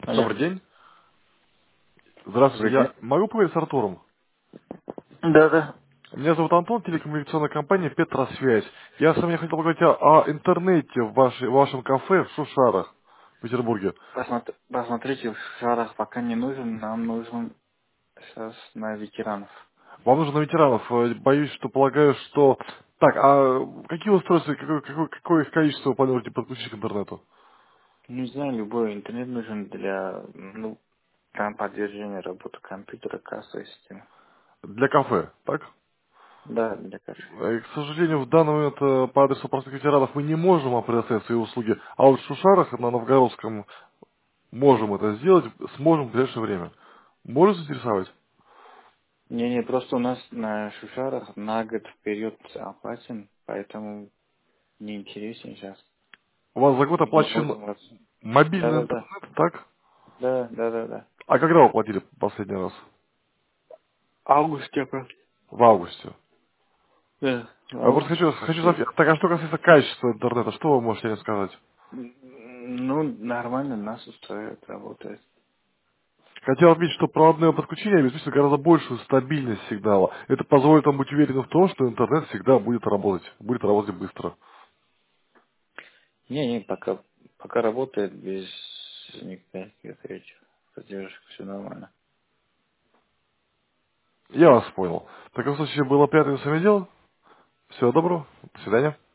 Алло. Добрый день. Здравствуйте. Добрый день. Я могу поговорить с Артуром? Да, да. Меня зовут Антон, телекоммуникационная компания «Петросвязь». Я с вами хотел поговорить о интернете в вашем кафе в Шушарах, в Петербурге. Посмотрите, в шарах пока не нужен, нам нужен сейчас на ветеранов. Вам нужно на ветеранов. Боюсь, что полагаю, что... Так, а какие устройства, какое их количество вы планируете подключить к интернету? Не знаю, любой интернет нужен для, там поддержания работы компьютера, кассовой системы. Для кафе, так? Да, для кафе. К сожалению, в данный момент по адресу простых ветеранов мы не можем вам предоставить свои услуги, а вот в Шушарах на Новгородском можем это сделать, сможем в ближайшее время. Может заинтересовать? Не, просто у нас на шушарах на год вперед оплатим, поэтому не интересен сейчас. У вас за год Не оплачен можем вас. мобильный Да. интернет, так? Да. А когда вы платили последний раз? Август я просто. В августе. Да, Я просто август хочу последний. так, а что касается качества интернета, что вы можете мне сказать? Ну, нормально, нас устраивает, работает. Хотел отметить, что проводное подключение обеспечит гораздо большую стабильность сигнала. Это позволит вам быть уверенным в том, что интернет всегда будет работать быстро. Не, пока работает без никаких этих задержек, все нормально. Я вас понял. В таком случае было приятно с вами дело. Всего доброго. До свидания.